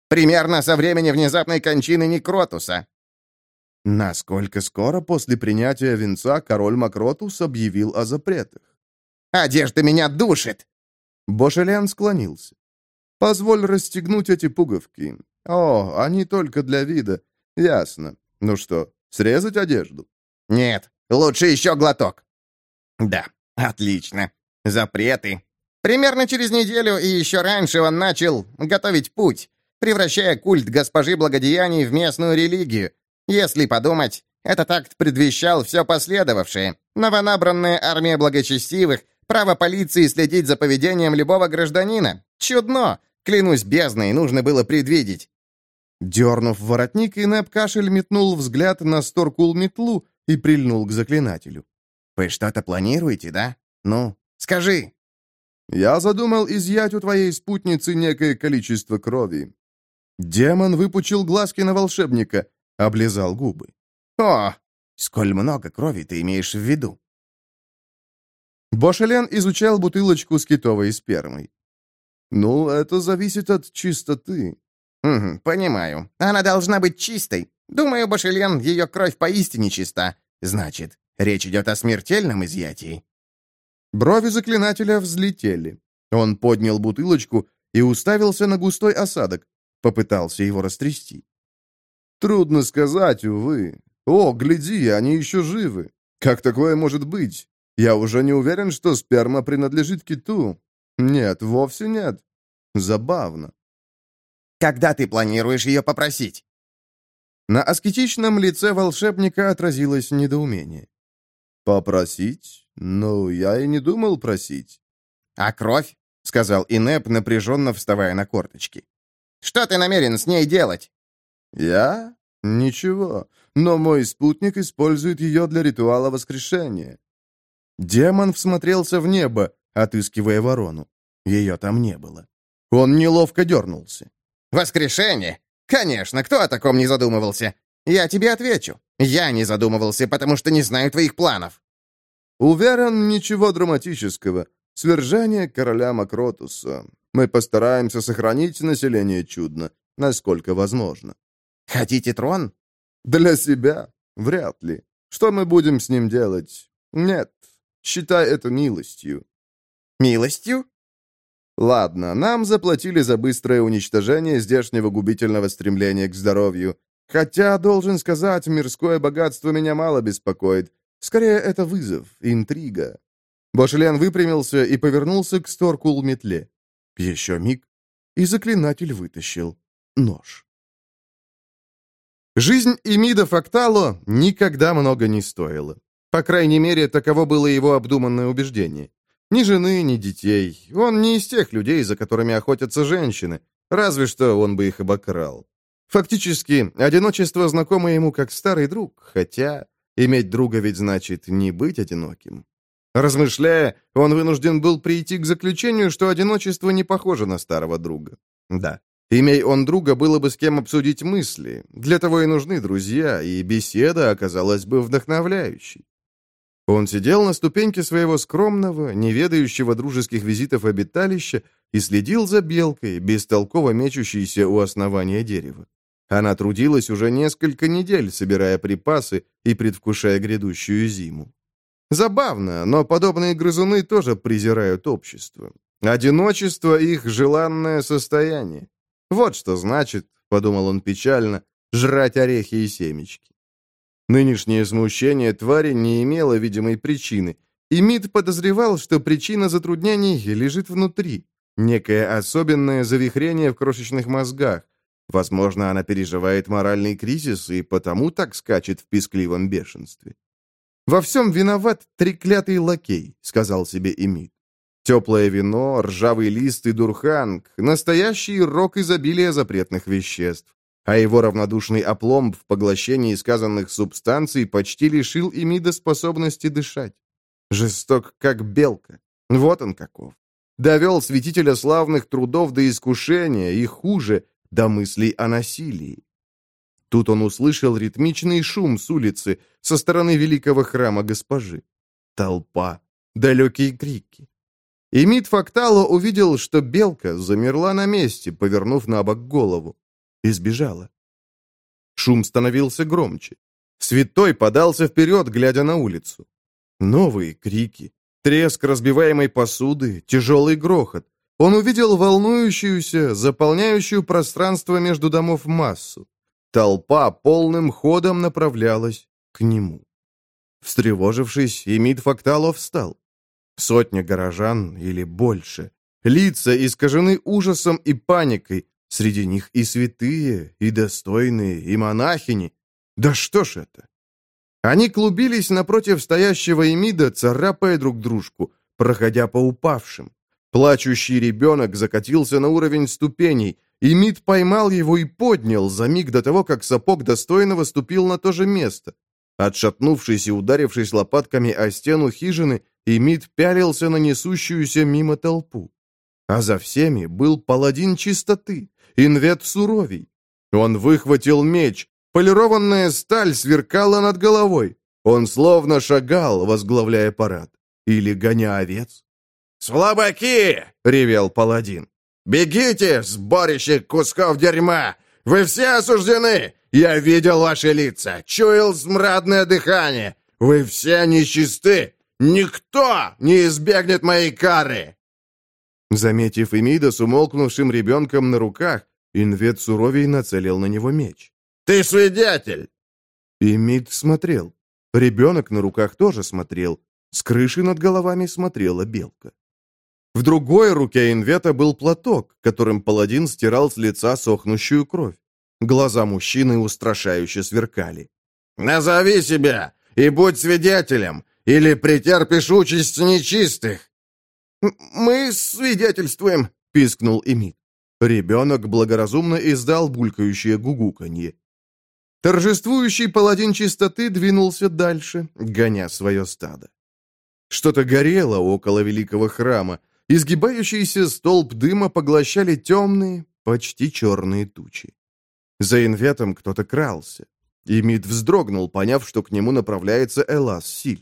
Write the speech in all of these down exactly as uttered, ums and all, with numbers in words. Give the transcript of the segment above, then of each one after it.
Примерно со времени внезапной кончины Некротуса». Насколько скоро после принятия венца король Макротус объявил о запретах? «Одежда меня душит!» Бошелен склонился. «Позволь расстегнуть эти пуговки. О, они только для вида. Ясно. Ну что, срезать одежду?» «Нет, лучше еще глоток». «Да, отлично. Запреты. Примерно через неделю и еще раньше он начал готовить путь, превращая культ госпожи благодеяний в местную религию. Если подумать, этот акт предвещал все последовавшее. Новонабранная армия благочестивых, право полиции следить за поведением любого гражданина. Чудно! Клянусь бездной, нужно было предвидеть». Дернув воротник, Инеп Кашель метнул взгляд на Сторкул-метлу и прильнул к заклинателю. «Вы что-то планируете, да? Ну, скажи!» «Я задумал изъять у твоей спутницы некое количество крови». Демон выпучил глазки на волшебника, облизал губы. «О, сколь много крови ты имеешь в виду?» Бошелен изучал бутылочку с китовой спермой. «Ну, это зависит от чистоты». «Угу, понимаю. Она должна быть чистой. Думаю, Бошелен, ее кровь поистине чиста. Значит, речь идет о смертельном изъятии». Брови заклинателя взлетели. Он поднял бутылочку и уставился на густой осадок. Попытался его растрясти. «Трудно сказать, увы. О, гляди, они еще живы. Как такое может быть? Я уже не уверен, что сперма принадлежит киту. Нет, вовсе нет. Забавно». «Когда ты планируешь ее попросить?» На аскетичном лице волшебника отразилось недоумение. «Попросить? Ну, я и не думал просить». «А кровь?» — сказал Инеп, напряженно вставая на корточки. «Что ты намерен с ней делать?» «Я? Ничего. Но мой спутник использует ее для ритуала воскрешения». Демон всмотрелся в небо, отыскивая ворону. Ее там не было. Он неловко дернулся. «Воскрешение? Конечно, кто о таком не задумывался? Я тебе отвечу. Я не задумывался, потому что не знаю твоих планов». «Уверен, ничего драматического. Свержение короля Макротуса. Мы постараемся сохранить население чудно, насколько возможно». «Хотите трон?» «Для себя? Вряд ли. Что мы будем с ним делать? Нет, считай это милостью». «Милостью?» «Ладно, нам заплатили за быстрое уничтожение здешнего губительного стремления к здоровью. Хотя, должен сказать, мирское богатство меня мало беспокоит. Скорее, это вызов, интрига». Бошелен выпрямился и повернулся к Сторкул-метле. Еще миг, и заклинатель вытащил нож. Жизнь Эмида Фактало никогда много не стоила. По крайней мере, таково было его обдуманное убеждение. Ни жены, ни детей. Он не из тех людей, за которыми охотятся женщины. Разве что он бы их обокрал. Фактически, одиночество знакомо ему как старый друг, хотя иметь друга ведь значит не быть одиноким. Размышляя, он вынужден был прийти к заключению, что одиночество не похоже на старого друга. Да, имей он друга, было бы с кем обсудить мысли. Для того и нужны друзья, и беседа оказалась бы вдохновляющей. Он сидел на ступеньке своего скромного, неведающего дружеских визитов обиталища и следил за белкой, бестолково мечущейся у основания дерева. Она трудилась уже несколько недель, собирая припасы и предвкушая грядущую зиму. Забавно, но подобные грызуны тоже презирают общество. Одиночество — их желанное состояние. Вот что значит, — подумал он печально, — жрать орехи и семечки. Нынешнее смущение твари не имело видимой причины, и Мид подозревал, что причина затруднений лежит внутри, некое особенное завихрение в крошечных мозгах. Возможно, она переживает моральный кризис и потому так скачет в пискливом бешенстве. «Во всем виноват треклятый лакей», — сказал себе Эмид. «Теплое вино, ржавый лист и дурханг — настоящий рок изобилия запретных веществ. А его равнодушный опломб в поглощении сказанных субстанций почти лишил Эмида способности дышать. Жесток, как белка. Вот он каков. Довел святителя славных трудов до искушения и, хуже, до мыслей о насилии. Тут он услышал ритмичный шум с улицы, со стороны великого храма госпожи. Толпа, далекие крики. Эмид Фактало увидел, что белка замерла на месте, повернув на бок голову. и сбежала. Шум становился громче. Святой подался вперед, глядя на улицу. Новые крики, треск разбиваемой посуды, тяжелый грохот. Он увидел волнующуюся, заполняющую пространство между домов массу. Толпа полным ходом направлялась к нему. Встревожившись, Эмид Фактало встал. Сотня горожан или больше. Лица искажены ужасом и паникой. Среди них и святые, и достойные, и монахини. Да что ж это? Они клубились напротив стоящего Эмида, царапая друг дружку, проходя по упавшим. Плачущий ребенок закатился на уровень ступеней. Эмид поймал его и поднял за миг до того, как сапог достойного ступил на то же место. Отшатнувшись и ударившись лопатками о стену хижины, Эмид пялился на несущуюся мимо толпу. А за всеми был паладин чистоты, Инвет Суровий. Он выхватил меч, полированная сталь сверкала над головой. Он словно шагал, возглавляя парад. Или гоня овец. «Слабаки!» — ревел паладин. «Бегите, сборище кусков дерьма! Вы все осуждены! Я видел ваши лица, чуял смрадное дыхание! Вы все нечисты! Никто не избегнет моей кары!» Заметив Эмида с умолкнувшим ребенком на руках, Инвет Суровий нацелил на него меч. «Ты свидетель!» Эмид смотрел. Ребенок на руках тоже смотрел. С крыши над головами смотрела белка. В другой руке Инвета был платок, которым паладин стирал с лица сохнущую кровь. Глаза мужчины устрашающе сверкали. «Назови себя и будь свидетелем, или претерпишь участь нечистых!» «Мы свидетельствуем!» — пискнул Эмид. Ребенок благоразумно издал булькающее гугуканье. Торжествующий паладин чистоты двинулся дальше, гоня свое стадо. Что-то горело около великого храма. Изгибающийся столб дыма поглощали темные, почти черные тучи. За Инветом кто-то крался. Эмид вздрогнул, поняв, что к нему направляется Элас-Силь.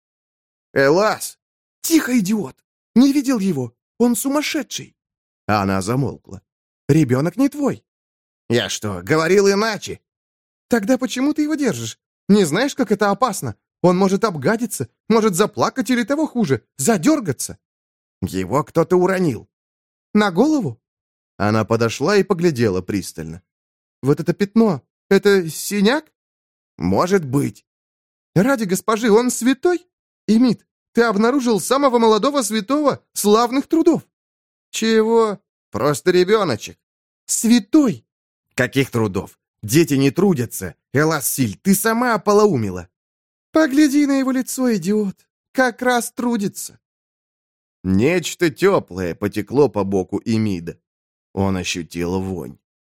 «Элас!» «Тихо, идиот! Не видел его! Он сумасшедший!» Она замолкла. «Ребенок не твой!» «Я что, говорил иначе?» «Тогда почему ты его держишь? Не знаешь, как это опасно? Он может обгадиться, может заплакать или того хуже, задергаться!» «Его кто-то уронил». «На голову?» Она подошла и поглядела пристально. «Вот это пятно, это синяк?» «Может быть». «Ради госпожи, он святой? Эмид, ты обнаружил самого молодого святого славных трудов». «Чего? Просто ребеночек». «Святой!» «Каких трудов? Дети не трудятся. Элас-Силь, ты сама ополоумила». «Погляди на его лицо, идиот. Как раз трудится». Нечто теплое потекло по боку Эмида. Он ощутил вонь.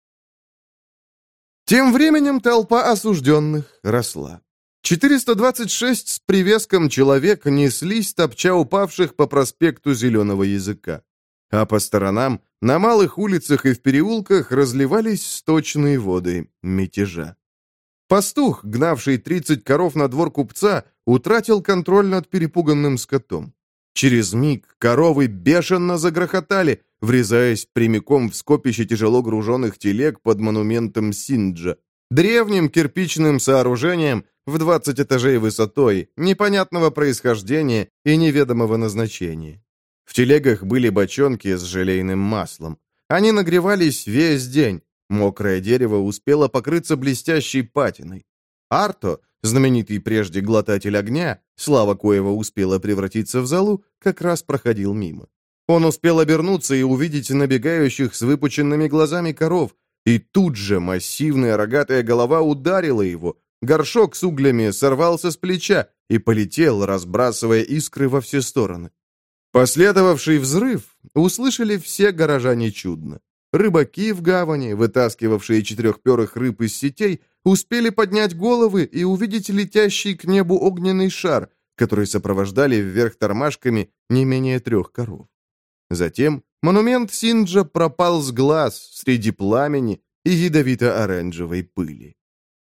Тем временем толпа осужденных росла. четыреста двадцать шесть с привеском человек неслись, топча упавших по проспекту Зеленого Языка. А по сторонам, на малых улицах и в переулках разливались сточные воды мятежа. Пастух, гнавший тридцать коров на двор купца, утратил контроль над перепуганным скотом. Через миг коровы бешено загрохотали, врезаясь прямиком в скопище тяжело груженных телег под монументом Синджа, древним кирпичным сооружением в двадцать этажей высотой, непонятного происхождения и неведомого назначения. В телегах были бочонки с желейным маслом. Они нагревались весь день. Мокрое дерево успело покрыться блестящей патиной. Арто, знаменитый прежде глотатель огня, слава коего успела превратиться в золу, как раз проходил мимо. Он успел обернуться и увидеть набегающих с выпученными глазами коров, и тут же массивная рогатая голова ударила его, горшок с углями сорвался с плеча и полетел, разбрасывая искры во все стороны. Последовавший взрыв услышали все горожане чудно. Рыбаки в гавани, вытаскивавшие четырехперых рыб из сетей, успели поднять головы и увидеть летящий к небу огненный шар, который сопровождали вверх тормашками не менее трех коров. Затем монумент Синджа пропал с глаз среди пламени и ядовито-оранжевой пыли.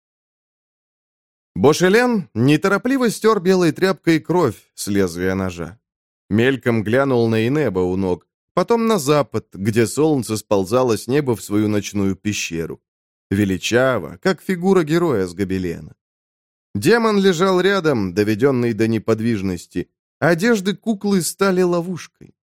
Бошелен неторопливо стер белой тряпкой кровь с лезвия ножа. Мельком глянул на Инеба у ног, потом на запад, где солнце сползало с неба в свою ночную пещеру. величаво, как фигура героя с гобелена. Демон лежал рядом, доведенный до неподвижности. Одежды куклы стали ловушкой.